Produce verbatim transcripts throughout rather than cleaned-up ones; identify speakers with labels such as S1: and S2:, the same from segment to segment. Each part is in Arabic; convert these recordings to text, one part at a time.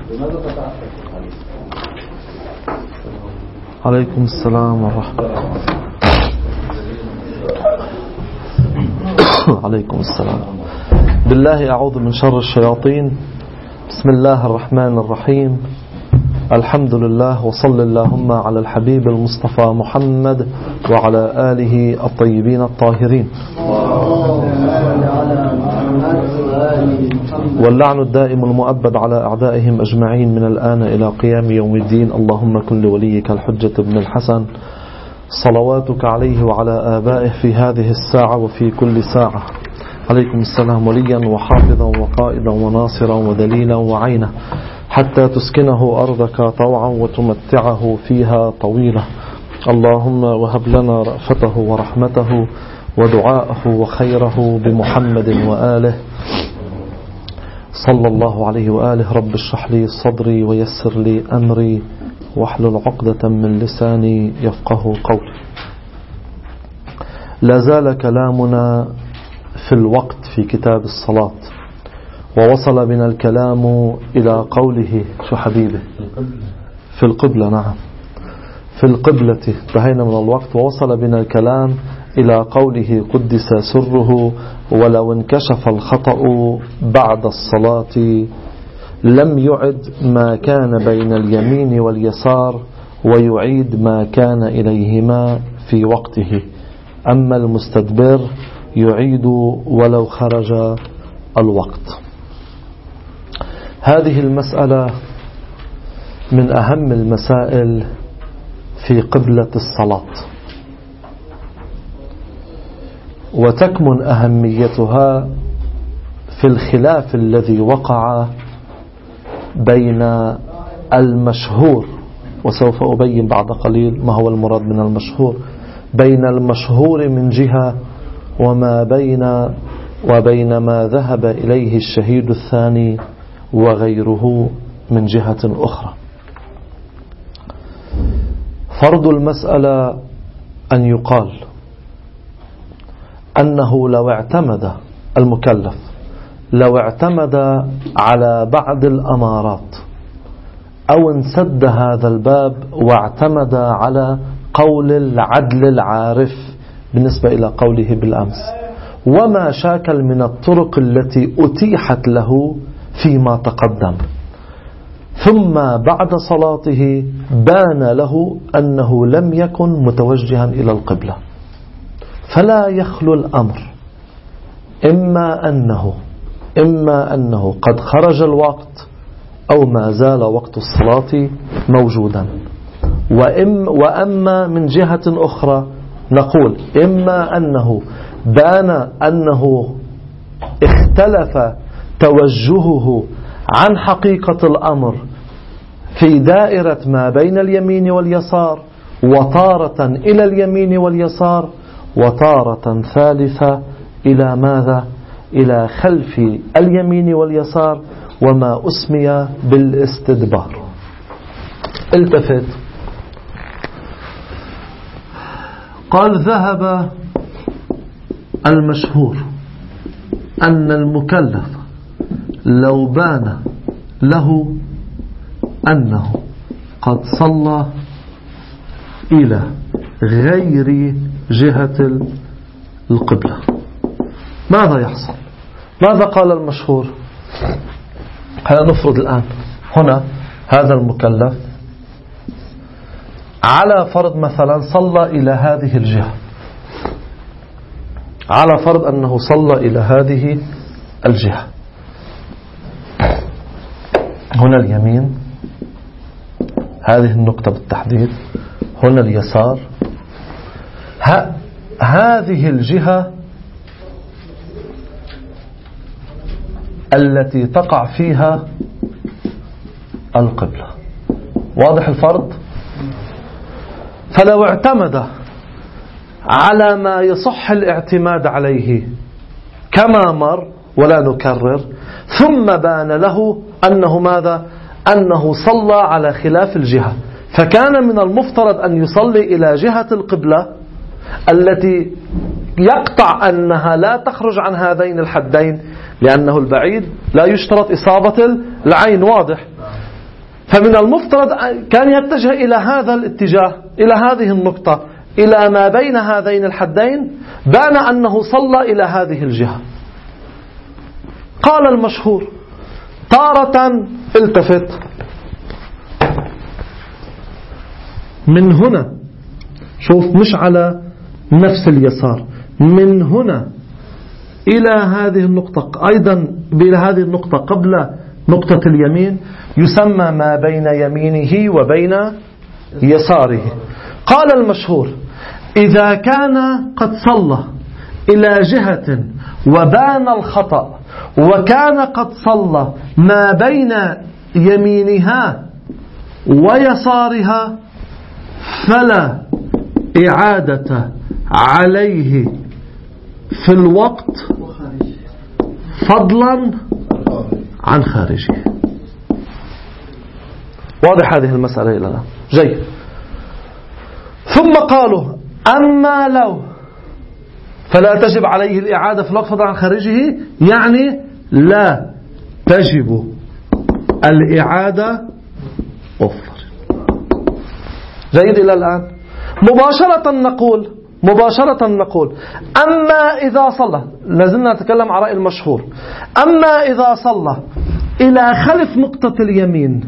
S1: عليكم السلام ورحمة الله. عليكم السلام. بالله أعوذ من شر الشياطين. بسم الله الرحمن الرحيم. الحمد لله وصل اللهم على الحبيب المصطفى محمد وعلى آله الطيبين الطاهرين، واللعن الدائم المؤبد على أعدائهم أجمعين من الآن إلى قيام يوم الدين. اللهم كن لوليك الحجة بن الحسن صلواتك عليه وعلى آبائه في هذه الساعة وفي كل ساعة. عليكم السلام. وليا وحافظا وقائدا وناصرا ودليلا وعينا حتى تسكنه أرضك طوعا وتمتعه فيها طويلة. اللهم وهب لنا رأفته ورحمته ودعاءه وخيره بمحمد وآله صلى الله عليه وآله. رب اشرح لي صدري ويسر لي أمري واحلل عقدة من لساني يفقه قولي. لا زال كلامنا في الوقت في كتاب الصلاة، ووصل بنا الكلام إلى قوله شو حبيبي في القبلة. نعم في القبلة انتهينا من الوقت، ووصل بنا الكلام إلى قوله قدس سره ولو انكشف الخطأ بعد الصلاة لم يعد ما كان بين اليمين واليسار ويعيد ما كان إليهما في وقته، أما المستدبر يعيد ولو خرج الوقت. هذه المسألة من أهم المسائل في قبلة الصلاة، وتكمن أهميتها في الخلاف الذي وقع بين المشهور، وسوف أبين بعد قليل ما هو المراد من المشهور، بين المشهور من جهة وما بين وبين ما ذهب إليه الشهيد الثاني وغيره من جهة أخرى. فرض المسألة أن يقال أنه لو اعتمد المكلف لو اعتمد على بعض الأمارات أو انسد هذا الباب واعتمد على قول العدل العارف بالنسبة إلى قوله بالأمس وما شاكل من الطرق التي أتيحت له فيما تقدم، ثم بعد صلاته بان له أنه لم يكن متوجها إلى القبلة، فلا يخلو الأمر إما أنه إما أنه قد خرج الوقت أو ما زال وقت الصلاة موجودا. وإم وأما من جهة أخرى نقول إما أنه بان أنه اختلف توجهه عن حقيقة الأمر في دائرة ما بين اليمين واليسار، وطارة إلى اليمين واليسار، وطارة ثالثة إلى ماذا؟ إلى خلف اليمين واليسار، وما أسمي بالاستدبار. التفت قال ذهب المشهور أن المكلف لو بان له أنه قد صلى إلى غير جهة القبلة ماذا يحصل؟ ماذا قال المشهور؟ هل نفرض الآن هنا هذا المكلف على فرض مثلا صلى إلى هذه الجهة، على فرض أنه صلى إلى هذه الجهة، هنا اليمين، هذه النقطة بالتحديد، هنا اليسار، ها هذه الجهة التي تقع فيها القبلة. واضح الفرض؟ فلو اعتمد على ما يصح الاعتماد عليه كما مر ولا نكرر، ثم بان له أنه ماذا؟ أنه صلى على خلاف الجهة، فكان من المفترض أن يصلي إلى جهة القبلة التي يقطع أنها لا تخرج عن هذين الحدين، لأنه البعيد لا يشترط إصابة العين. واضح؟ فمن المفترض كان يتجه إلى هذا الاتجاه، إلى هذه النقطة، إلى ما بين هذين الحدين، بان أنه صلى إلى هذه الجهة. قال المشهور تارة التفت من هنا، شوف مش على نفس اليسار، من هنا إلى هذه النقطة، أيضا إلى هذه النقطة قبل نقطة اليمين، يسمى ما بين يمينه وبين يساره. قال المشهور إذا كان قد صلى إلى جهة وبان الخطأ، وكان قد صلى ما بين يمينها ويسارها، فلا إعادة عليه في الوقت فضلا عن خارجه. واضح هذه المسألة إلى الآن؟ جيد. ثم قالوا أما لو فلا تجب عليه الإعادة في الوقت فضلا عن خارجه، يعني لا تجب الإعادة أفضل. جيد إلى الآن؟ مباشرة نقول مباشرة نقول أما إذا صلى، لازلنا نتكلم على رأي المشهور، أما إذا صلى إلى خلف نقطة اليمين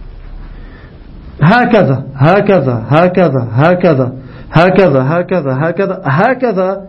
S1: هكذا هكذا هكذا هكذا هكذا هكذا هكذا هكذا،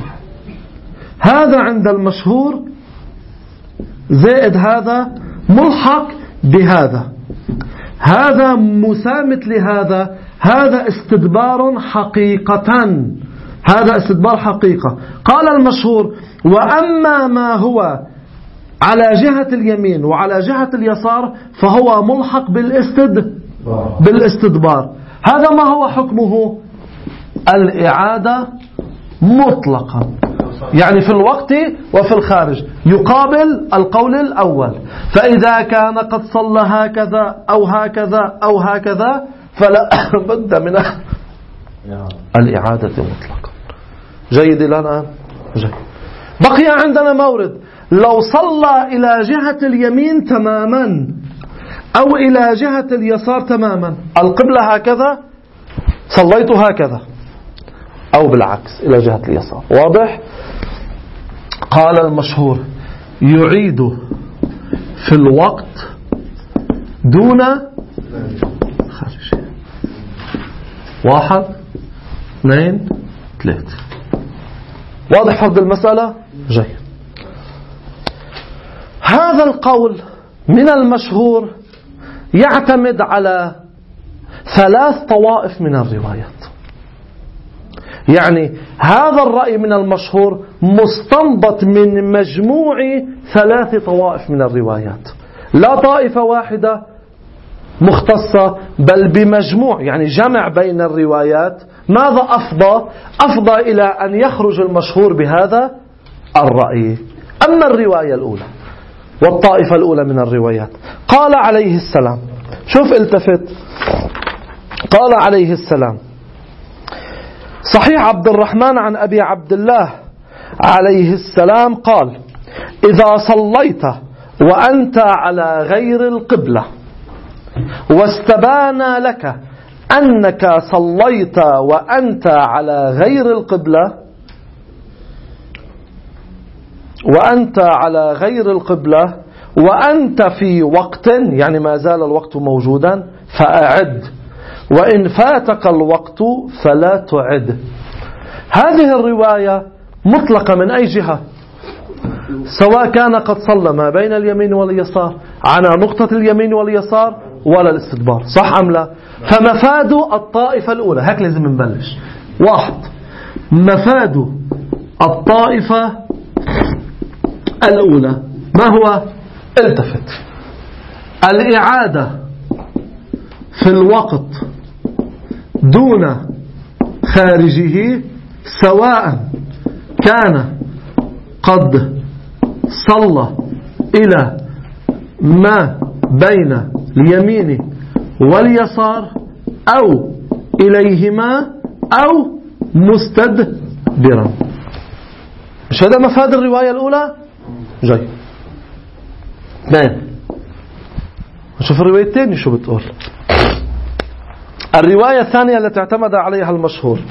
S1: هذا عند المشهور زائد هذا ملحق بهذا، هذا مسامت لهذا، هذا استدبار حقيقة، هذا استدبار حقيقة. قال المشهور وأما ما هو على جهة اليمين وعلى جهة اليسار فهو ملحق بالاستد بالاستدبار. هذا ما هو حكمه؟ الإعادة مطلقا، يعني في الوقت وفي الخارج، يقابل القول الأول. فإذا كان قد صلى هكذا أو هكذا أو هكذا فلا بد من الإعادة مطلقا. جيد إلى الآن؟ جيد. بقي عندنا مورد، لو صلى إلى جهة اليمين تماما أو إلى جهة اليسار تماما، القبلة هكذا صليت هكذا، أو بالعكس إلى جهة اليسار. واضح؟ قال المشهور يعيد في الوقت دون خارج. واحد اثنين ثلاثة. واضح فرض المسألة؟ جيد. هذا القول من المشهور يعتمد على ثلاث طوائف من الروايات. يعني هذا الرأي من المشهور مستنبط من مجموع ثلاث طوائف من الروايات، لا طائفة واحدة مختصة، بل بمجموع، يعني جمع بين الروايات. ماذا أفضى؟ أفضى إلى أن يخرج المشهور بهذا الرأي. أما الرواية الأولى والطائفة الأولى من الروايات، قال عليه السلام، شوف التفت، قال عليه السلام صحيح عبد الرحمن عن أبي عبد الله عليه السلام قال إذا صليت وأنت على غير القبلة واستبان لك أنك صليت وأنت على غير القبلة وأنت على غير القبلة وأنت في وقت، يعني ما زال الوقت موجودا، فأعد، وإن فاتك الوقت فلا تعد. هذه الرواية مطلقة من أي جهة، سواء كان قد صلى ما بين اليمين واليسار، على نقطة اليمين واليسار، ولا الاستدبار، صح أم لا؟ فمفاد الطائفة الأولى، هيك لازم نبلش. واحد، مفاد الطائفة الأولى ما هو؟ التفت، الإعادة في الوقت دون خارجه، سواء كان قد صلى إلى ما بين اليمين واليسار أو إليهما أو مستدبرا. مش هذا مفاد الرواية الأولى؟ جاي اثنين، نشوف الرواية الثانية شو بتقول. الرواية الثانية التي اعتمد عليها المشهور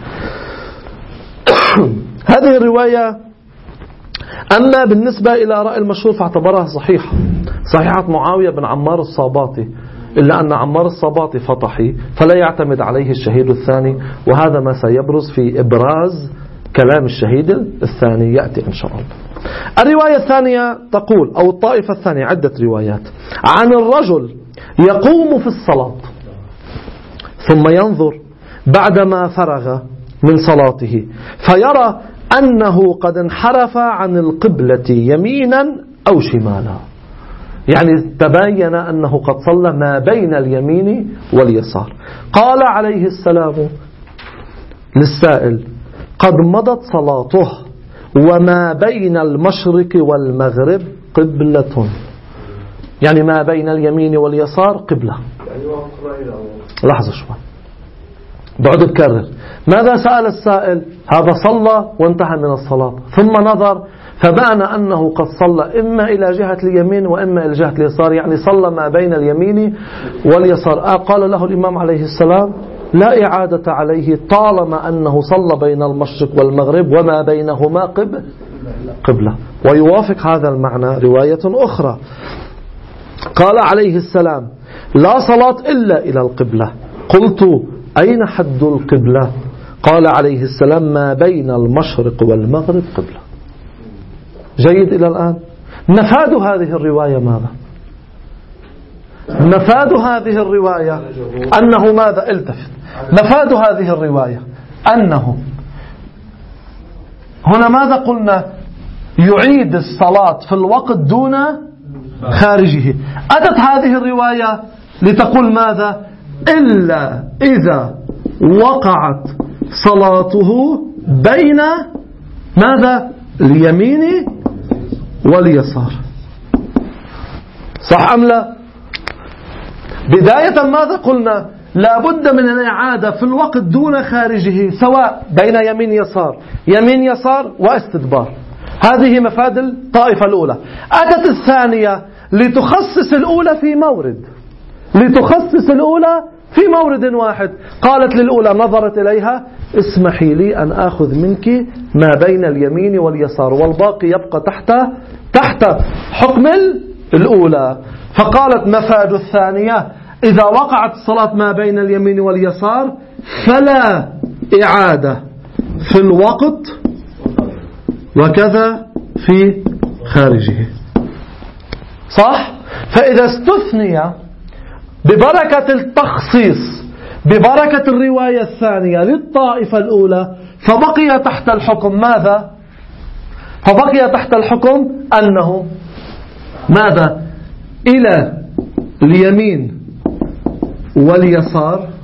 S1: هذه الرواية أما بالنسبة إلى رأي المشهور فاعتبرها صحيحة، صحيحة معاوية بن عمار الصاباطي، إلا أن عمار الصاباطي فطحي فلا يعتمد عليه الشهيد الثاني، وهذا ما سيبرز في إبراز كلام الشهيد الثاني يأتي إن شاء الله. الرواية الثانية تقول، أو الطائفة الثانية، عدة روايات عن الرجل يقوم في الصلاة ثم ينظر بعدما فرغ من صلاته فيرى أنه قد انحرف عن القبلة يمينا أو شمالا، يعني تبين أنه قد صلى ما بين اليمين واليسار. قال عليه السلام للسائل: قد مضت صلاته وما بين المشرق والمغرب قبلة، يعني ما بين اليمين واليسار قبلة. لحظة شوي، بعد بكرر. ماذا سأل السائل؟ هذا صلى وانتهى من الصلاة، ثم نظر فبان أنه قد صلى إما إلى جهة اليمين وإما إلى جهة اليسار، يعني صلى ما بين اليمين واليسار. آه قال له الإمام عليه السلام: لا إعادة عليه طالما أنه صلى بين المشرق والمغرب وما بينهما قبلة. ويوافق هذا المعنى رواية أخرى، قال عليه السلام: لا صلاة إلا إلى القبلة. قلت: أين حد القبلة؟ قال عليه السلام: ما بين المشرق والمغرب قبلة. جيد إلى الآن. مفاد هذه الرواية ماذا؟ مفاد هذه الرواية أنه ماذا؟ التفت. مفاد هذه الرواية أنه هنا ماذا قلنا؟ يعيد الصلاة في الوقت دون خارجه. أتت هذه الرواية لتقول ماذا؟ إلا إذا وقعت صلاته بين ماذا؟ اليمين واليسار. صح أم لا؟ بداية ماذا قلنا؟ لا بد من الإعادة في الوقت دون خارجه، سواء بين يمين يسار يمين يسار واستدبار. هذه مفاد الطائفة الأولى. أتت الثانية لتخصص الأولى في مورد، لتخصص الأولى في مورد واحد. قالت للأولى، نظرت إليها: اسمحي لي أن أخذ منك ما بين اليمين واليسار والباقي يبقى تحت تحت حكم الأولى. فقالت مفاد الثانية: إذا وقعت الصلاة ما بين اليمين واليسار فلا إعادة في الوقت وكذا في خارجه. صح؟ فإذا استثني ببركة التخصيص، ببركة الرواية الثانية للطائفة الأولى، فبقي تحت الحكم ماذا؟ فبقي تحت الحكم أنه ماذا؟ إلى اليمين واليسار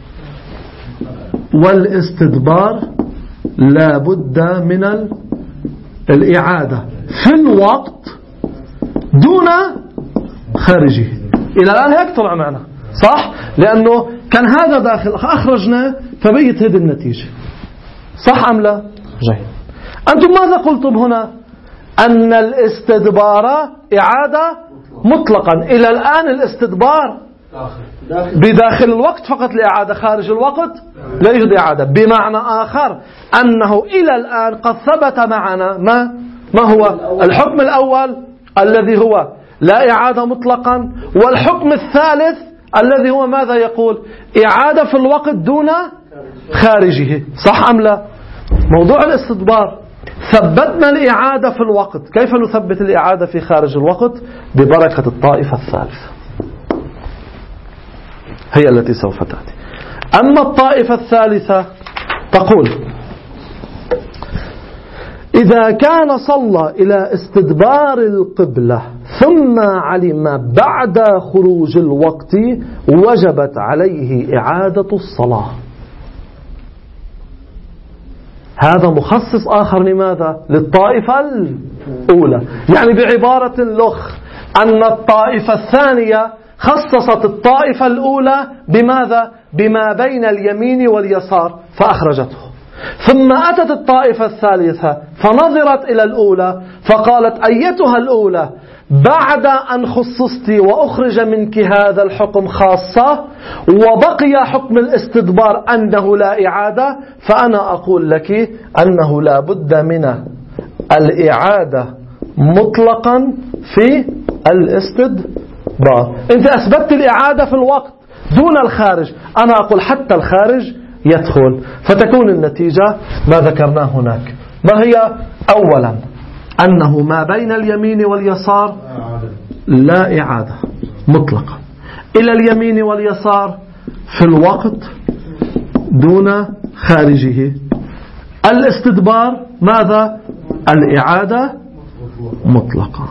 S1: والاستدبار لا بد من الإعادة في الوقت دون خارجه. إلى الآن هيك طلع معنا، صح؟ لأنه كان هذا داخل، أخرجنا فبقيت هذه النتيجة. صح أم لا؟ جيد. أنتم ماذا قلتم هنا؟ أن الاستدبار إعادة مطلقا. إلى الآن الاستدبار بداخل الوقت فقط لإعادة، خارج الوقت لا يوجد إعادة. بمعنى آخر أنه إلى الآن قد ثبت معنا ما ما هو الحكم الأول الذي هو لا إعادة مطلقا، والحكم الثالث الذي هو ماذا يقول؟ إعادة في الوقت دون خارجه. صح أم لا؟ موضوع الاستدبار ثبتنا الإعادة في الوقت. كيف نثبت الإعادة في خارج الوقت؟ ببركة الطائفة الثالثة، هي التي سوف تأتي. أما الطائفة الثالثة تقول: إذا كان صلى إلى استدبار القبلة ثم علم بعد خروج الوقت وجبت عليه إعادة الصلاة. هذا مخصص آخر لماذا؟ للطائفة الأولى. يعني بعبارة لخ أن الطائفة الثانية خصصت الطائفة الأولى بماذا؟ بما بين اليمين واليسار فأخرجته. ثم أتت الطائفة الثالثة فنظرت إلى الأولى فقالت: أيتها الأولى، بعد أن خصصت وأخرج منك هذا الحكم خاصة وبقي حكم الاستدبار أنه لا إعادة، فأنا أقول لك أنه لا بد من الإعادة مطلقا في الاستدبار. أنت أثبتت الإعادة في الوقت دون الخارج، أنا أقول حتى الخارج يدخل، فتكون النتيجة ما ذكرناه هناك. ما هي؟ أولا أنه ما بين اليمين واليسار لا إعادة مطلقا، إلى اليمين واليسار في الوقت دون خارجه. الاستدبار ماذا؟ الإعادة مطلقا.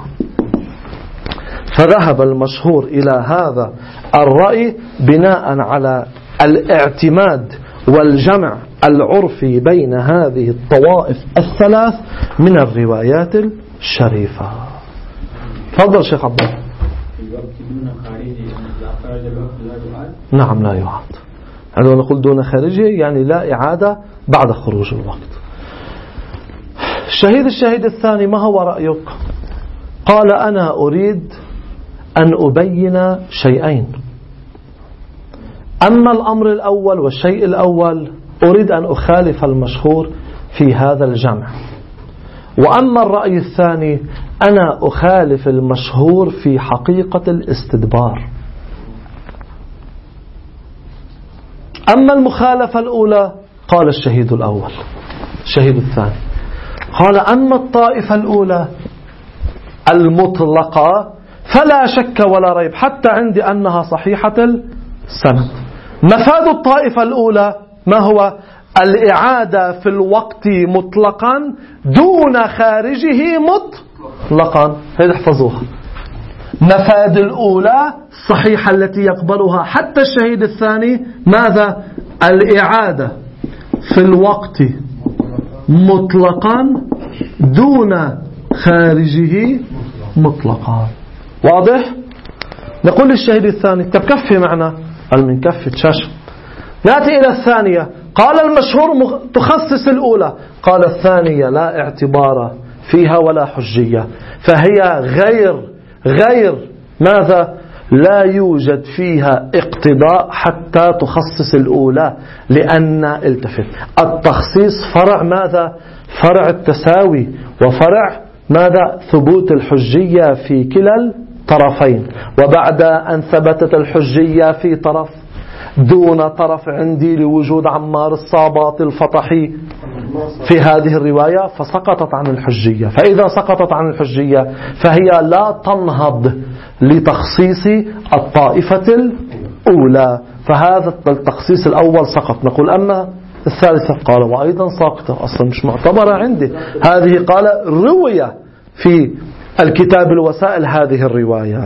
S1: فذهب المشهور إلى هذا الرأي بناء على الاعتماد والجمع العرفي بين هذه الطوائف الثلاث من الروايات الشريفة. تفضل شيخ عبد الله. نعم لا يعاد. عندما نقول دون خارجه يعني لا إعادة بعد خروج الوقت. الشهيد الشهيد الثاني ما هو رأيك؟ قال أنا أريد أن أبين شيئين. أما الأمر الأول والشيء الأول أريد أن أخالف المشهور في هذا الجمع، وأما الرأي الثاني أنا أخالف المشهور في حقيقة الاستدبار. أما المخالفة الأولى قال الشهيد الأول الشهيد الثاني قال أما الطائفة الأولى المطلقة فلا شك ولا ريب حتى عندي أنها صحيحة السند. مفاد الطائفة الأولى ما هو؟ الإعادة في الوقت مطلقا دون خارجه مطلقا. هذه احفظوها. مفاد الأولى صحيحة التي يقبلها حتى الشهيد الثاني ماذا؟ الإعادة في الوقت مطلقا دون خارجه مطلقا. واضح؟ نقول للشهيد الثاني طب كفي معنا، قال من كفة شاشة. نأتي إلى الثانية، قال المشهور تخصص الأولى، قال الثانية لا اعتبار فيها ولا حجية، فهي غير غير ماذا؟ لا يوجد فيها اقتضاء حتى تخصص الأولى، لأن التفت التخصيص فرع ماذا؟ فرع التساوي وفرع ماذا؟ ثبوت الحجية في كلا الطرفين. وبعد أن ثبتت الحجية في طرف دون طرف عندي لوجود عمار الصابات الفطحي في هذه الرواية فسقطت عن الحجية. فإذا سقطت عن الحجية فهي لا تنهض لتخصيص الطائفة الأولى، فهذا التخصيص الأول سقط. نقول أما الثالثة قال وأيضا ساقطة أصلا مش معتبرة عندي. هذه قال روية في الكتاب الوسائل هذه الرواية.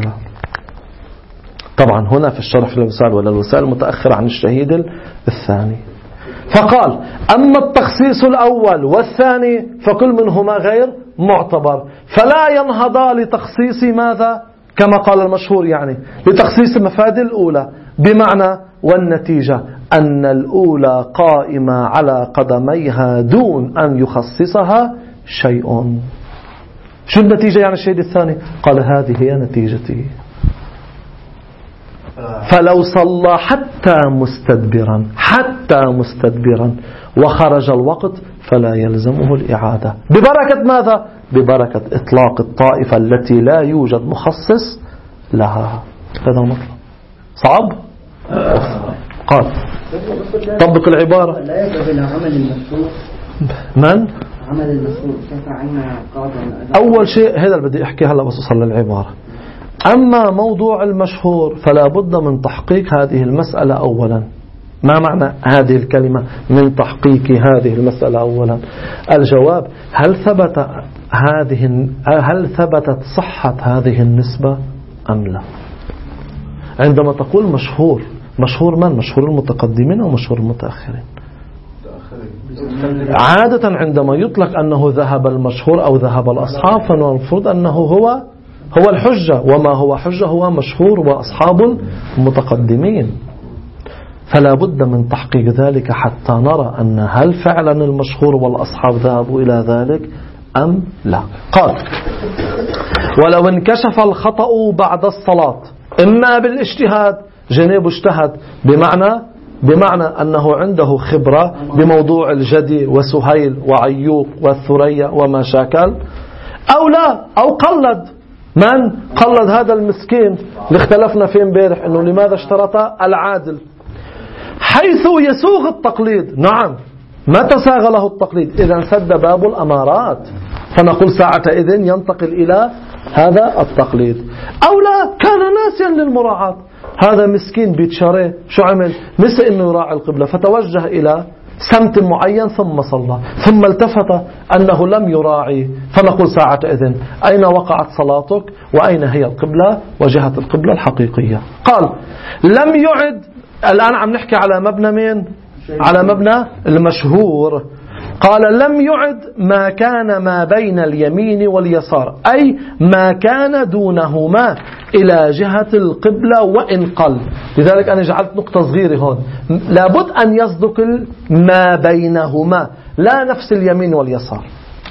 S1: طبعا هنا في الشرح الوسائل ولا الوسائل المتأخرة عن الشهيد الثاني. فقال أما التخصيص الأول والثاني فكل منهما غير معتبر، فلا ينهضا لتخصيص ماذا؟ كما قال المشهور يعني لتخصيص مفاد الأولى، بمعنى والنتيجة أن الأولى قائمة على قدميها دون أن يخصصها شيء. شو النتيجة يعني الشهيد الثاني؟ قال هذه هي نتيجتي. فلو صلى حتى مستدبرا حتى مستدبرا وخرج الوقت فلا يلزمه الإعادة، ببركة ماذا؟ ببركة إطلاق الطائفة التي لا يوجد مخصص لها. هذا مطلب صعب. قال طبق العبارة.
S2: لا يذهب إلى عمل المشهور.
S1: من؟
S2: عمل المشهور كيف عنا قاضي.
S1: أول شيء هذا اللي بدي أحكي هلا بس أوصل للعبارة. أما موضوع المشهور فلا بد من تحقيق هذه المسألة أولا. ما معنى هذه الكلمة من تحقيق هذه المسألة أولا؟ الجواب هل ثبت هذه هل ثبتت صحة هذه النسبة أم لا؟ عندما تقول مشهور، مشهور من؟ مشهور المتقدمين أو مشهور المتأخرين؟ عادة عندما يطلق أنه ذهب المشهور أو ذهب الأصحاب فالمفروض أنه هو هو الحجة، وما هو حجة هو مشهور وأصحاب المتقدمين. فلا بد من تحقيق ذلك حتى نرى أن هل فعلا المشهور والأصحاب ذهبوا إلى ذلك أم لا. قال ولو انكشف الخطأ بعد الصلاة إما بالاجتهاد، جنيب اجتهد بمعنى بمعنى أنه عنده خبرة بموضوع الجدي وسهيل وعيوق والثريا وما شاكل، أو لا، أو قلد. من قلد؟ هذا المسكين اللي اختلفنا فيه امبارح انه لماذا اشترط العادل، حيث يسوغ التقليد. نعم، متى ساغ له التقليد؟ إذا سد باب الأمارات، فنقول ساعتئذ ينتقل إلى هذا التقليد. أو لا، كان ناسيا للمراعاة، هذا مسكين بيتشاريه، شو عمل؟ نسي انه يراعي القبلة فتوجه إلى سمت معين ثم صلى، ثم التفت أنه لم يراعي، فنقول ساعتئذ أين وقعت صلاتك وأين هي القبلة وجهة القبلة الحقيقية. قال لم يعد. الآن عم نحكي على مبنى مين؟ على مبنى المشهور. قال لم يعد ما كان ما بين اليمين واليسار، أي ما كان دونهما إلى جهة القبلة وإن قل. لذلك أنا جعلت نقطة صغيرة هون، لابد أن يصدق ما بينهما، لا نفس اليمين واليسار.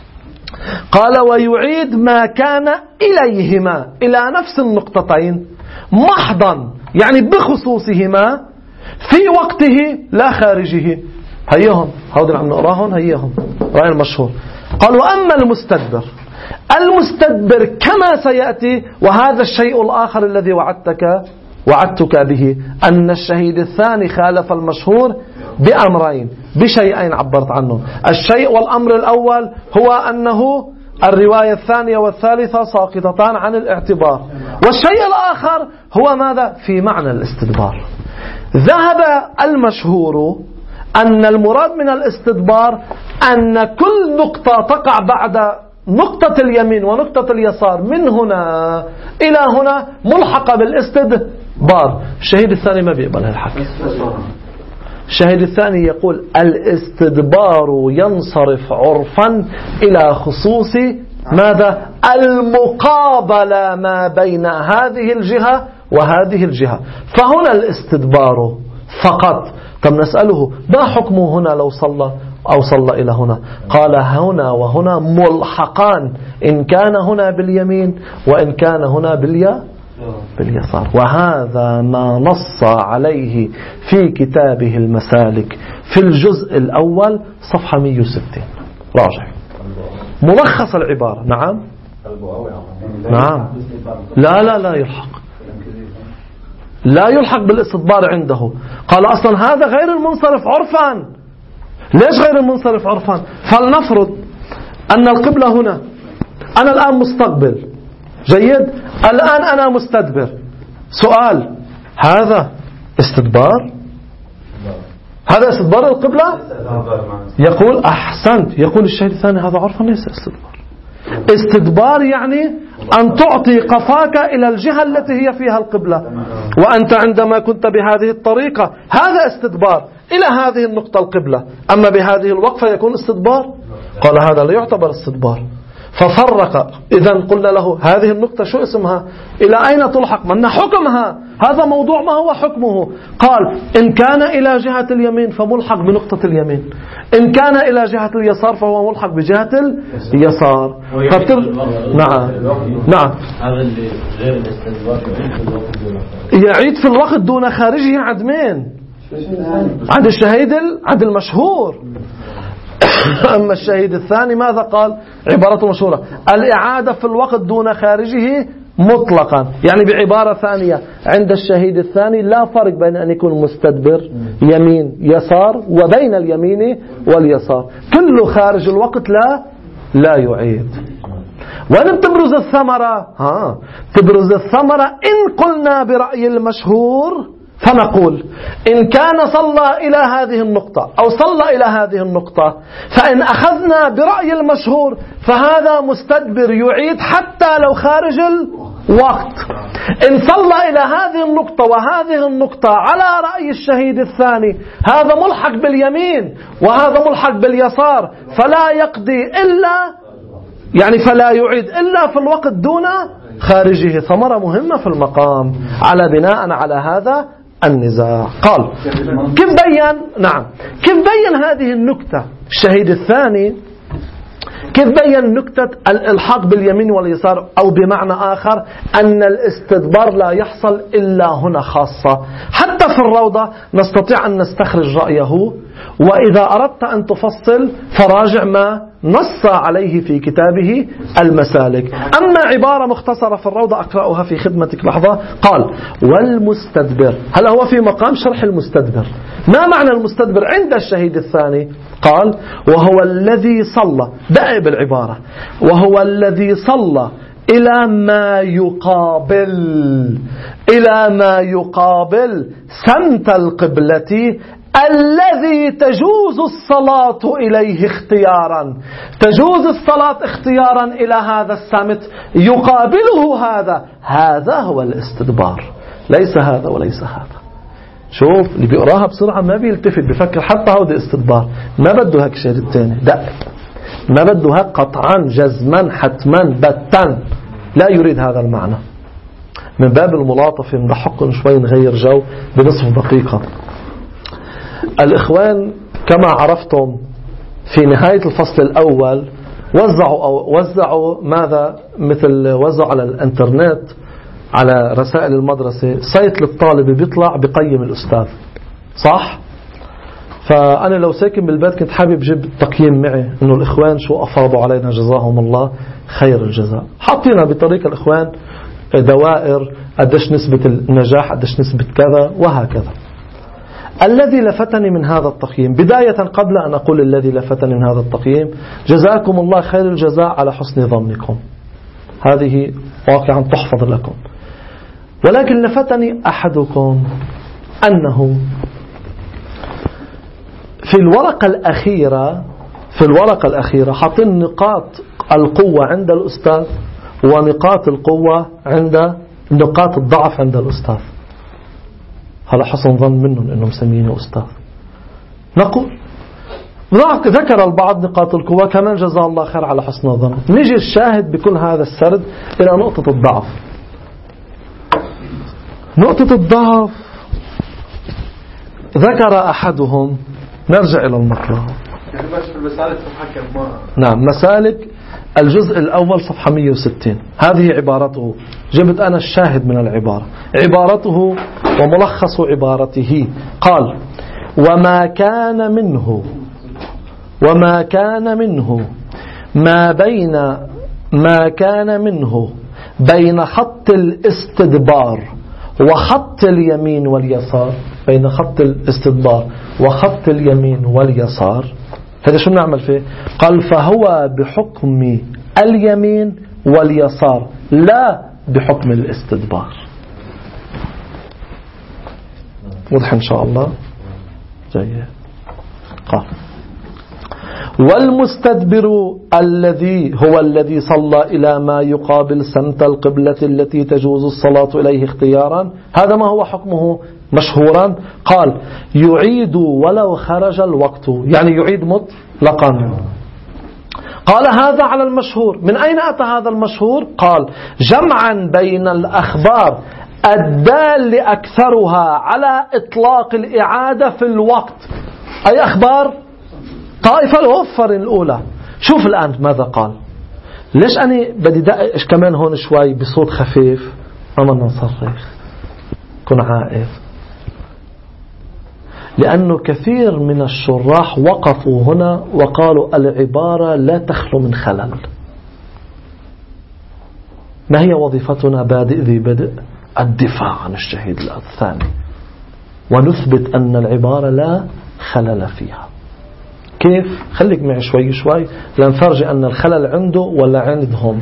S1: قال ويعيد ما كان إليهما، إلى نفس النقطتين محضا، يعني بخصوصهما في وقته لا خارجه. هيهم هؤلاء اللي عم نقراهم، هيهم رأي المشهور. قال وأما المستدبر، المستدبر كما سيأتي، وهذا الشيء الآخر الذي وعدتك وعدتك به، أن الشهيد الثاني خالف المشهور بأمرين، بشيئين عبرت عنه. الشيء والأمر الأول هو أنه الرواية الثانية والثالثة ساقطتان عن الاعتبار، والشيء الآخر هو ماذا؟ في معنى الاستدبار. ذهب المشهور أن المراد من الاستدبار أن كل نقطة تقع بعد نقطة اليمين ونقطة اليسار من هنا إلى هنا ملحقة بالاستدبار. الشهيد الثاني ما بيقبل هالحكي. الشهيد الثاني يقول الاستدبار ينصرف عرفا إلى خصوص ماذا؟ المقابلة ما بين هذه الجهة وهذه الجهة، فهنا الاستدبار فقط. طب نسأله ما حكمه هنا لو صلى أو صلى إلى هنا؟ قال هنا وهنا ملحقان، إن كان هنا باليمين وإن كان هنا باليا باليسار. وهذا ما نص عليه في كتابه المسالك في الجزء الأول صفحة مئة وستين. راجع ملخص العبارة. نعم نعم لا لا لا يلحق، لا يلحق بالاستدبار عنده. قال أصلا هذا غير المنصرف عرفا. ليش غير المنصرف عرفا؟ فلنفرض أن القبلة هنا، أنا الآن مستقبل، جيد، الآن أنا مستدبر. سؤال، هذا استدبار؟ هذا استدبار القبلة؟ يقول أحسنت، يقول الشيء الثاني هذا عرفا ليس استدبار. استدبار يعني أن تعطي قفاك إلى الجهة التي هي فيها القبلة، وأنت عندما كنت بهذه الطريقة هذا استدبار إلى هذه النقطة القبلة، أما بهذه الوقفة يكون استدبار. قال هذا لا يعتبر استدبار، ففرق. إذا قلنا له هذه النقطة شو اسمها؟ إلى أين تلحق؟ من حكمها؟ هذا موضوع ما هو حكمه. قال إن كان إلى جهة اليمين فملحق بنقطة اليمين، إن كان إلى جهة اليسار فهو ملحق بجهة اليسار. فتر... نعم نعم
S3: هذا اللي غير الاستدبار
S1: يعيد في الوقت دون خارجه عند مين؟ عند الشهيد عند المشهور. أما الشهيد الثاني ماذا قال؟ عبارة مشهورة، الإعادة في الوقت دون خارجه مطلقا. يعني بعبارة ثانية عند الشهيد الثاني لا فرق بين أن يكون مستدبر يمين يسار وبين اليمين واليسار، كله خارج الوقت لا لا يعيد. وين بتبرز الثمرة؟ ها تبرز الثمرة إن قلنا برأي المشهور، فنقول إن كان صلى إلى هذه النقطة أو صلى إلى هذه النقطة، فإن أخذنا برأي المشهور فهذا مستدبر يعيد حتى لو خارج الوقت. إن صلى إلى هذه النقطة وهذه النقطة على رأي الشهيد الثاني هذا ملحق باليمين وهذا ملحق باليسار، فلا يقضي إلا يعني فلا يعيد إلا في الوقت دون خارجه. ثمرة مهمة في المقام على بناء على هذا النزاع. قال كيف بيّن؟ نعم كيف بيّن هذه النكتة الشهيد الثاني؟ كيف بين نكتة الإلحاق باليمين واليسار؟ أو بمعنى آخر أن الاستدبار لا يحصل إلا هنا خاصة. حتى في الروضة نستطيع أن نستخرج رأيه، وإذا أردت أن تفصل فراجع ما نص عليه في كتابه المسالك. أما عبارة مختصرة في الروضة أقرأها في خدمتك لحظة. قال والمستدبر، هل هو في مقام شرح المستدبر؟ ما معنى المستدبر عند الشهيد الثاني؟ قال وهو الذي صلى، دقق بالعبارة، وهو الذي صلى إلى ما يقابل إلى ما يقابل سمت القبلة الذي تجوز الصلاة إليه اختيارا. تجوز الصلاة اختيارا إلى هذا السمت يقابله هذا. هذا هو الاستدبار، ليس هذا وليس هذا. شوف اللي بيقراها بسرعة ما بيلتفت، بفكر حتى هذا استدبار. ما بده هيك شيء الثاني، دقق، ما بده هيك قطعا جزما حتما بتا، لا يريد هذا المعنى. من باب الملاطفة نحق شوي نغير جو بنصف دقيقة. الإخوان كما عرفتم في نهاية الفصل الأول وزعوا أو وزعوا ماذا؟ مثل وزعوا على الانترنت على رسائل المدرسة سايت للطالب بيطلع بقيم الأستاذ، صح؟ فأنا لو ساكن بالبيت كنت حابب جيب تقييم معي إنه الإخوان شو أفاضوا علينا جزاهم الله خير الجزاء. حاطينا بطريقة الإخوان دوائر، قديش نسبة النجاح، قديش نسبة كذا وهكذا. الذي لفتني من هذا التقييم بداية، قبل أن أقول الذي لفتني من هذا التقييم، جزاكم الله خير الجزاء على حسن ظنكم، هذه واقعا تحفظ لكم. ولكن لفتني أحدكم أنه في الورقة الأخيرة في الورقة الأخيرة حاطين نقاط القوة عند الأستاذ ونقاط القوة عند نقاط الضعف عند الأستاذ. هذا حسن ظن منهم أنهم مسمينه أستاذ. نقول ذكر البعض نقاط القوة، كمان جزاه الله خير على حسن الظن. نجي الشاهد بكل هذا السرد إلى نقطة الضعف. نقطة الضعف ذكر أحدهم، نرجع إلى المقرأ. نعم، مسالك الجزء الأول صفحة مئة وستين. هذه عبارته، جبت أنا الشاهد من العبارة، عبارته وملخص عبارته. قال وما كان منه وما كان منه ما بين ما كان منه بين خط الاستدبار وخط اليمين واليسار، بين خط الاستدبار وخط اليمين واليسار، هذا شو نعمل فيه؟ قال فهو بحكم اليمين واليسار لا بحكم الاستدبار. واضح إن شاء الله؟ جيد. قال والمستدبر الذي هو الذي صلى إلى ما يقابل سمت القبلة التي تجوز الصلاة إليه اختيارا، هذا ما هو حكمه مشهورا؟ قال يعيد ولو خرج الوقت، يعني يعيد مطلقا. قال هذا على المشهور. من أين أتى هذا المشهور؟ قال جمعا بين الأخبار الدال أكثرها على إطلاق الإعادة في الوقت. أي أخبار؟ طائفة الوفر الأولى. شوف الآن ماذا قال. ليش أنا بدي دقش كمان هون شوي بصوت خفيف، أما نصرخ كن عائف، لأنه كثير من الشراح وقفوا هنا وقالوا العبارة لا تخلو من خلل. ما هي وظيفتنا بادئ ذي بدء؟ الدفاع عن الشهيد الثاني، ونثبت أن العبارة لا خلل فيها. كيف؟ خليك معي شوي شوي لنفرج أن الخلل عنده ولا عندهم.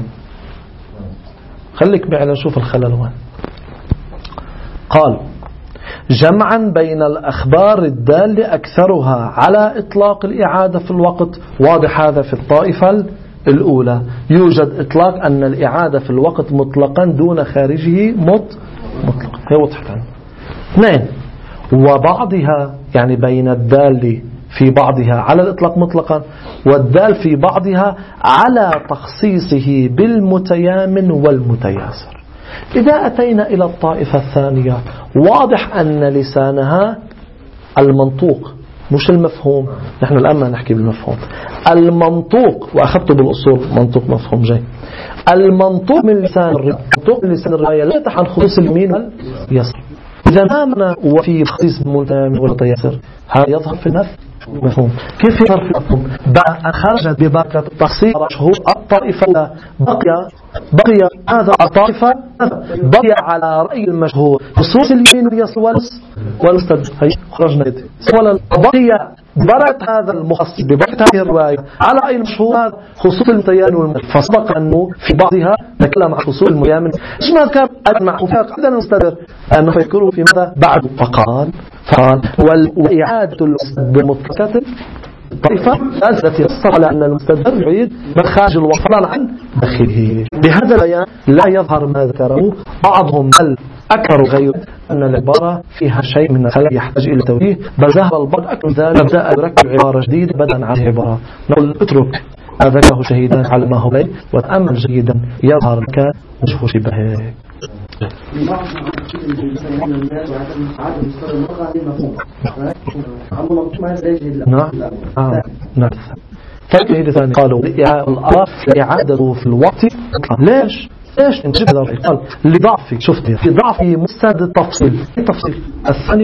S1: خليك معي لنشوف الخلل وين. قال جمعا بين الأخبار الدالة أكثرها على إطلاق الإعادة في الوقت. واضح هذا في الطائفة الأولى يوجد إطلاق أن الإعادة في الوقت مطلقا دون خارجه مط مطلق. هي وضحت عنه. اثنين، وبعضها يعني بين الدالة في بعضها على الإطلاق مطلقا والدال في بعضها على تخصيصه بالمتيامن والمتياسر. إذا أتينا إلى الطائفة الثانية واضح أن لسانها المنطوق مش المفهوم. نحن الآن ما نحكي بالمفهوم. المنطوق، وأخذته بالأصول منطوق مفهوم جاي. المنطوق من لسان الرواية، منطوق من لسان الرواية لا يتحن خصوص اليمين واليسار. إذا آمنا وفي خصيص الملتام والتيسر هذا يظهر في النفس مفهوم. كيف يظهر في المفهوم؟ بعد أن خرجت ببركة التخصيص مشهور الطائفة بقي بقي هذا الطائفة بقي على رأي المشهور خصوص اليمين واليسار والمستدل. هي خرجنا يدي ولا بقي بركة هذا المخصص ببركة هذه الرواية على رأي المشهور خصوص المتيان والمستدل. فسبق أنه في بعضها نتكلم عن خصوص الميامن. إيش ما ذكر أجمع وفاق عندنا المستدل أنه فيذكره في ماذا بعد فقال فقال وإعادة المستدل مطلقة طائفة التي نص على أن المستدل يعيد مخارج الوصلان عن داخله. بهذا البيان لا يظهر ما ذكره بعضهم بل أكثر غير أن العبارة فيها شيء من الخلل يحتاج إلى توجيه، بل ذهب البعض أكثر ذلك بدأ يركب عبارة جديدة بدءا عن العبارة. نقول اترك ما ذكره شهيدا على ما هو لي وتأمل جيدا يظهر لك وجه شبهه. نعم نعم. تأكيد ثاني قالوا الأرف إعادته في الوقت. ليش؟ ليش انت هذا قال لضعف شفت في ضعف مستند التفصيل التفصيل الثاني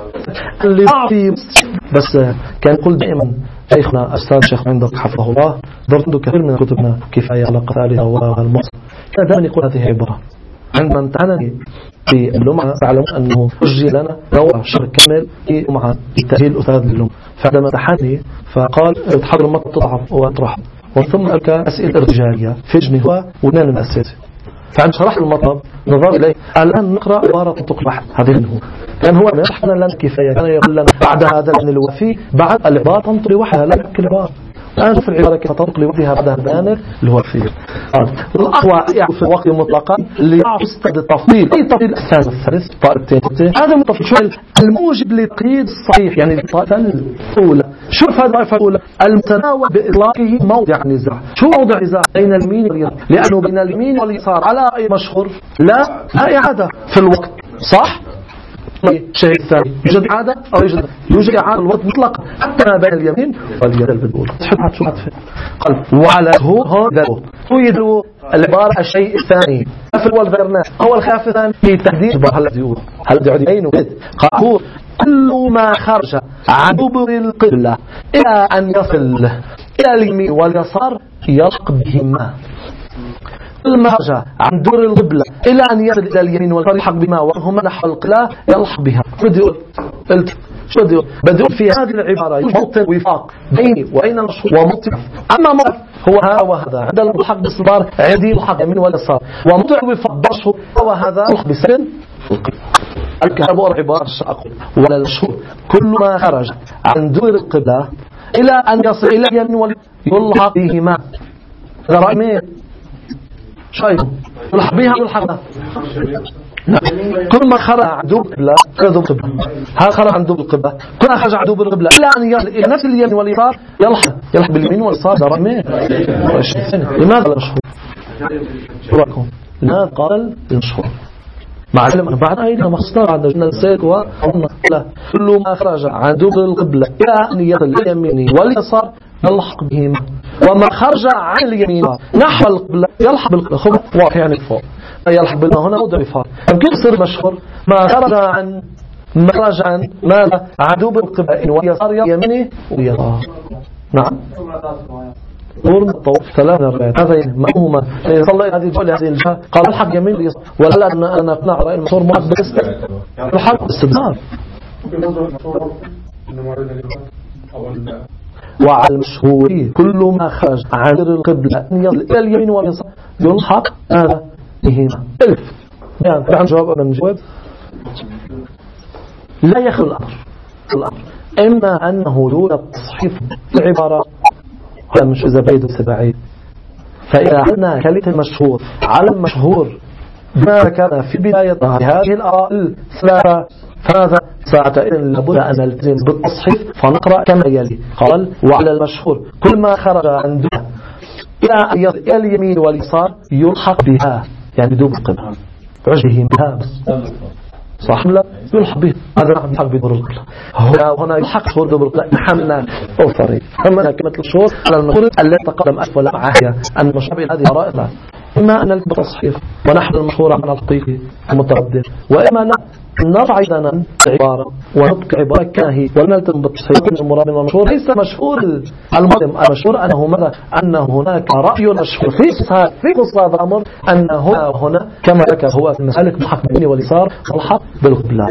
S1: لضعف بس كان يقول دائما شيخنا أستاذ شيخ عندك حفظه الله درت كثير من كتبنا كفاية على قتالها والمصر كان دائما يقول هذه عبارة عندما امتحنني في اللمعة تعلم أنه أجي لنا نوع شهر كامل في لمعة التأهيل أستاذ اللمعة. فعندما امتحنني فقال تحضر المطر تضعف وأطرح وثم ألك أسئلة ارتجالية في جنيه واثنين من الأسئلة. فعند شرح المطلب نظر إليه الآن نقرأ عبارة تقرح هذه منه. كان هو ما يشرح لنا كفاية كان يقول لنا بعد هذا الآن الوفي بعد العبارة تنطلي وحدها لا يمكن العبارة. الآن شوف العبارة كيف تنطلي وحدها بعد الآن الوفي. الأقوى يعني في الوقت مطلقا اللي يستد التفضيل أي تفضيل الثاني الثالث طائفتين هذا التفضيل شو الموجب للتقييد الصحيح يعني الطائفة الأولى. شوف هذه الطائفة الأولى المتناول بإطلاقه موضع نزاع. شو موضع نزاع بين اليمين واليسار؟ لأنه بين اليمين واليسار على أي مشهور لا إعادة في الوقت صح؟ شيء ثاني يوجد إعادة أو يوجد يوجد إعادة الوقت مطلقا حتى ما بين اليمين واليسار بالأولى. شوف شو هتفهم قال وعلى هو هذا تويد العبارة الشيء الثاني في الأول ذكرناه أول خلاف الثاني في تحديد هل يقول هل يعود أين قال كل ما خرج عن دبر القبلة إلى أن يصل إلى اليمين واليسار يلحق بهما. كل ما خرج عن دبر القبلة إلى أن يصل إلى اليمين واليسار يلحق بهما وهما نحو القبلة يلحق بها. بدي أقول قلت شو بدي أقول بدي أقول في هذه العبارة موطن وفاق بيني وبين المشهور وموطن. أما موطن هو هذا وهذا عند الملحق بالصبار عندي يلحق يمين واليسار وموطن وفاق بشهر هو هذا يلحق بسن الكهرباء عبارة أقول ولا المشهور كل ما خرج عن دبر القبلة إلى أن يصل إلى اليمين واليسار يلحق بهما. هذا رأي مين؟ شايف يلحق بها يلحق بها. كل ما خرج عن دبر القبلة كذب القبلة هذا خرج عن دبر القبلة كل ما خرج عن دبر القبلة إلى أن يصل إلى نفس اليمين واليسار يلحق يلحق باليمين واليسار. هذا رأي مين؟ لماذا المشهور؟ شو لماذا قال المشهور مع العلم بعد أيضا مخصوصا عند السيد وقلنا كل ما خرج عن دبر القبلة إلى أن يصل اليمين واليسار يلحق بهما وما خرج عن اليمين نحو القبلة يلحق بالقبلة خب واضح يعني فوق يلحق بالما هنا موضع فوق. يمكن يصير مشهور ما خرج عن ما خرج عن ماذا عن دبر القبلة واليسار يمينه ويسار. نعم نور الطوف ثلاثة رأيات هذا مأمومة صلى هذه الجولة هذه الجهة قال الحق يمين اليسار ولا أنا أنا أقنع رأي المصور مراد بالإستدلال الحق استدلال وعلى المشهور كل ما خرج عن القبلة إلى اليمين واليسار يلحق هذا بهما. ألف يعني عن جواب أنا نجاوب لا يخلو الأمر الأمر إما أنه يوجد تصحيف العبارة هذا مش إذا بعيد وسبعيد. فإذا عندنا كلمة المشهور على المشهور ما كان في بداية هذه الآراء الثلاثة فهذا ساعتئذ لابد أن نلتزم بالتصحيف فنقرأ كما يلي قال وعلى المشهور كل ما خرج عن دبر إلى اليمين واليسار يلحق بها يعني بدون القبلة عجبهم بها بس صح لا يلحق به هذا نحن يلحق بدور القبلة هنا يلحق شهور دور القبلة نحن أوفري أما كلمة الشهور على المشهور التي تقدم أسفل معها أن المشابه هذه رائعة إما أن التصحيف ونحن المشهور على الحقيقي المتقدم وإما نرفع إذن عبارة ونطق عبارة كاهي ونلتم بالتصحيح المراد من المشهور ليس مشهور المقدم المشهور أنه ماذا أن هناك رأي مشهور في قصة هذا الأمر أن هنا هنا كما ذكر هو في المسالك محق باليمين واليسار والحق بالقبلة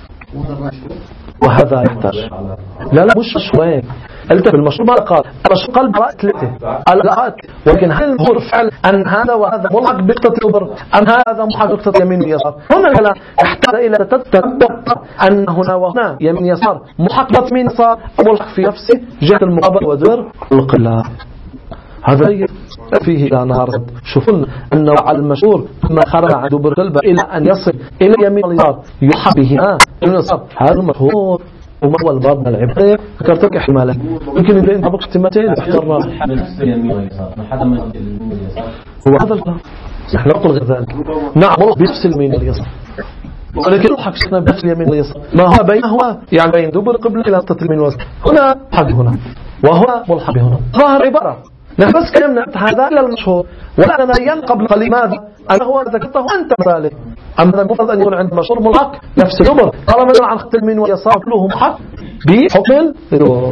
S1: وهذا يحتاج لا لا مش مشهورين قلت في المشهور ما قال المشهور قال براءة ثلاثة الآت ولكن هل هو فعل أن هذا وهذا ملحق بقطة البر أن هذا ملحق بقطة يمين ويسار هنا الكلام يحتاج إلى تتبع أن هنا وهنا يمين يسار محق يمين يسار ملحق في نفسه جهة المقابل ودر القلة هذا فيه إلى نهار شوفون أنه على المشهور ما خرج عن دبر القلب إلى أن يصل إلى يمين اليسار يحق بهما هذا المشهور وما هو الباب من العبادة ذكرتك احتمالا يمكن إذا أنت بقى احتمالين احترنا هو هذا الكلام نحن نقول ذلك نعم الله بنفس اليمين واليسار ولكن الحق شفنا بنفس اليمين واليسار ما هو بينه يعني بين دبر قبل إلى اليمين واليسار هنا حق هنا وهو ملحق هنا ظاهر عبارة نحن بس كلمنا هذا إلى المشهور ولا نبين قبل قليل ماذا أنا هو ذكرته أنت مثالك أما المفروض أن يكون عند مشهور ملحق نفس الأمر طالما مثلا عن خط اليمين واليسار كلهم حق بحكم الدور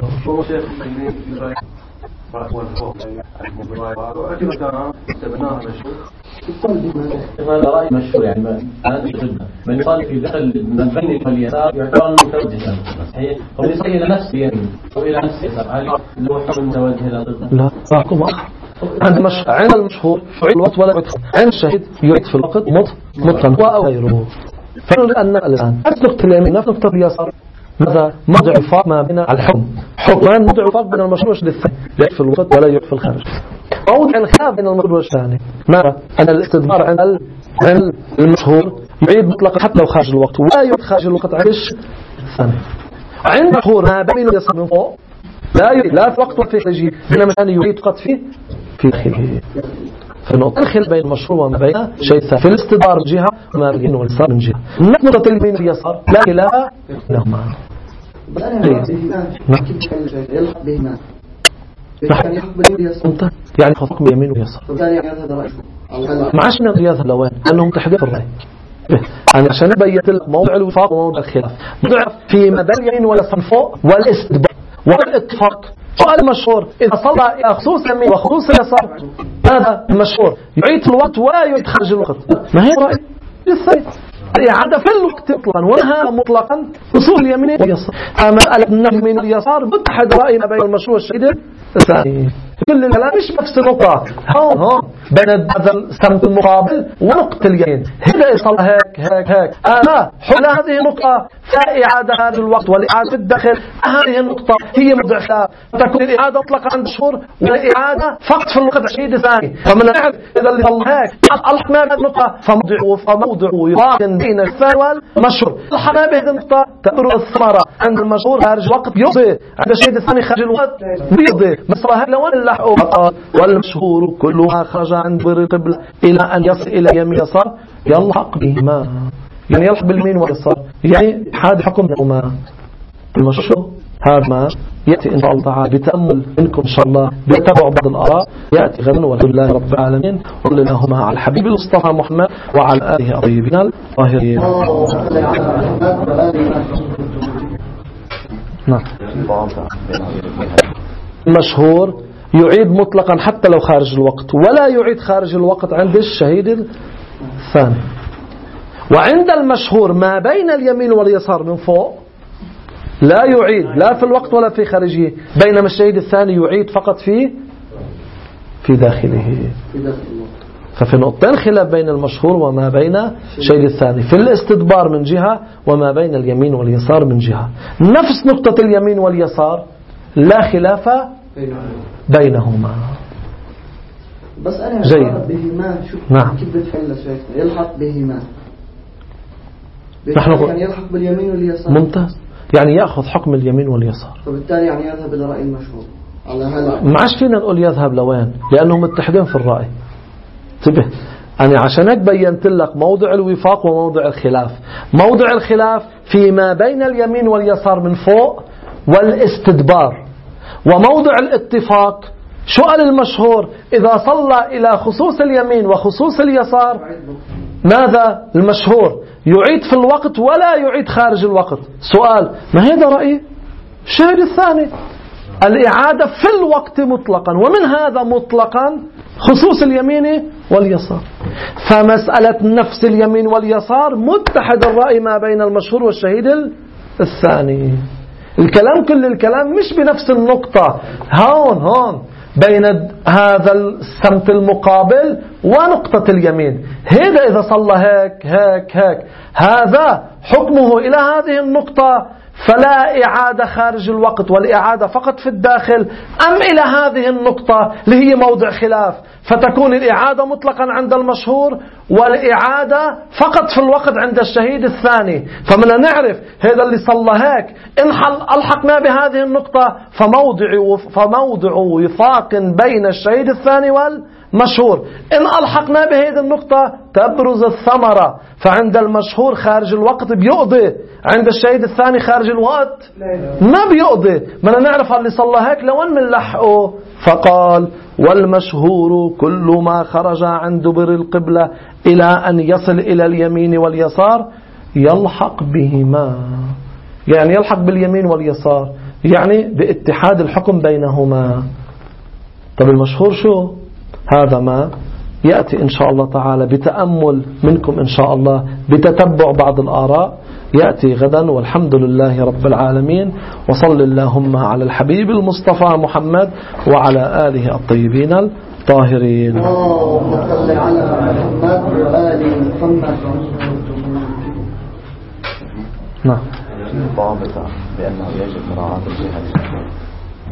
S3: هذا رأي مشهور يعني ما أنا جدا من يصلي في داخل من بين اليسار يعتبر متوجها صحيح هو يصلي إلى نفسه يمين أو إلى نفسه يسار هل هو حكم متوجه إلى القبلة؟
S1: لا أحكم أخر عند مش عند المشهور فعل الوقت ولا يدخل عند الشهيد يعيد في الوقت مط مطلقا أو غيره فنريد أن الآن نفس نقطة اليمين نفس نقطة اليسار ماذا موضع فرق ما بين الحكم حكمان موضع فرق بين المشهور والثاني لا في الوقت ولا يعيد في الخارج موضع الخلاف بين المشهور والثاني ماذا أن الاستدبار عند عند المشهور يعيد مطلقا حتى لو خارج الوقت ولا يعيد خارج الوقت عند الثاني عند المشهور ما بين اليسار من فوق لا يعيد لا في وقت ولا في خارجه بينما الثاني يعيد فقط في في داخله فنقطة الخلاف بين المشهور وما بين شيء في الاستدبار من جهة وما بين اليسار من جهة نقطة اليمين واليسار لا خلاف لهما
S2: يلحق بهما
S1: يعني خطكم يمين ويسار ما عادش نقدر يذهب لوين لأنهم تحديد في الرأي أنا عشان أبين لك موضع الوفاق وموضع الخلاف ضعف في مدى اليمين واليسار فوق والاستدبار والاتفاق سؤال مشهور إذا صلى إلى خصوص اليمين وخصوص اليسار هذا مشهور يعيد الوقت ولا يعيد خارج الوقت ما هي رأي للثاني إعادة في الوقت مطلقا ونهى مطلقا وصول اليمين واليسار أما اليمين واليسار متحد رأينا بين المشهور والشهيد الثاني كل الكلام مش نفس النقطة هون هون بين هذا السمت المقابل ونقطة اليمين هنا يصل هيك هيك هيك أما حول هذه النقطة فإعادة هذا الوقت والإعادة في الداخل هذه النقطة هي موضع خلاف تكون الإعادة مطلقا عند الشهور والإعادة فقط في الوقت الشهيد الثاني فمن الفعل إذا اللي صل هيك ألحق ما هذه النقطة فموضعه فموضعه يقارن بين الثاني والمشهور الحق ما بهذه النقطة تأمر الثمرة عند المشهور خارج الوقت يضي عند الشهيد الثاني خارج الوقت يضي مصر هذا لون اللحق والمشهور كلها خرج عن بر القبلة إلى أن يصل إلى يمين يسار يلحق بهما يعني يلحق باليمين واليسار يعني هذا حكم هما المشهور هذا ما يأتي إن شاء الله تعالى بتأمل منكم إن شاء الله بتابع بعض الآراء يأتي غدا والحمد لله رب العالمين وصلى اللهم على الحبيب المصطفى محمد وعلى آله الطيبين الطاهرين. نعم مشهور يعيد مطلقا حتى لو خارج الوقت ولا يعيد خارج الوقت عند الشهيد الثاني وعند المشهور ما بين اليمين واليسار من فوق لا يعيد لا في الوقت ولا في خارجه بينما الشهيد الثاني يعيد فقط في في داخله ففي نقطتين خلاف بين المشهور وما بين الشهيد الثاني في الاستدبار من جهة وما بين اليمين واليسار من جهة نفس نقطة اليمين واليسار لا خلاف بينهما
S2: بس أنا
S1: جيد
S2: بهما شوف
S1: نعم
S2: كيف بتحل شيخنا يلحق بهما
S1: نحن
S2: يعني يلحق باليمين واليسار
S1: ممتاز يعني يأخذ حكم اليمين واليسار
S2: فبالتالي يعني يذهب إلى رأي المشهور على هذا
S1: ما عادش فينا نقول يذهب لوين لأنهم متحدين في الرأي انتبه أنا عشان هيك بينت لك موضع الوفاق وموضع الخلاف. موضع الخلاف فيما بين اليمين واليسار من فوق والاستدبار، وموضع الاتفاق شو قال المشهور؟ إذا صلى إلى خصوص اليمين وخصوص اليسار ماذا المشهور؟ يعيد في الوقت ولا يعيد خارج الوقت. سؤال، ما هذا رأيي؟ الشاهد الثاني الإعادة في الوقت مطلقا، ومن هذا مطلقا خصوص اليمين واليسار. فمسألة نفس اليمين واليسار متحد الرأي ما بين المشهور والشهيد الثاني. الكلام كل الكلام مش بنفس النقطة، هون هون بين هذا السمت المقابل ونقطة اليمين. هذا إذا صلى هيك هيك هيك هذا حكمه إلى هذه النقطة فلا إعادة خارج الوقت والإعادة فقط في الداخل، أم إلى هذه النقطة اللي هي موضع خلاف فتكون الإعادة مطلقا عند المشهور والإعادة فقط في الوقت عند الشهيد الثاني. فمن نعرف هذا اللي صلى هيك إن ألحقنا بهذه النقطة فموضع, فموضع وفاق بين الشهيد الثاني والمشهور. إن ألحقنا بهذه النقطة تبرز الثمرة، فعند المشهور خارج الوقت بيقضي، عند الشهيد الثاني خارج الوقت ما بيقضي. من نعرف اللي صلى هيك لوين من لحقه؟ فقال والمشهور كل ما خرج عن دبر القبلة إلى أن يصل إلى اليمين واليسار يلحق بهما، يعني يلحق باليمين واليسار، يعني باتحاد الحكم بينهما. طب المشهور شو؟ هذا ما يأتي إن شاء الله تعالى بتأمل منكم إن شاء الله، بتتبع بعض الآراء، يأتي غدا. والحمد لله رب العالمين، وصل اللهم على الحبيب المصطفى محمد وعلى آله الطيبين الطاهرين.
S2: اللهم صل على محمد وآل محمد.
S1: نعم.
S4: ضابطة بأنه يجب مراعاة الجهة.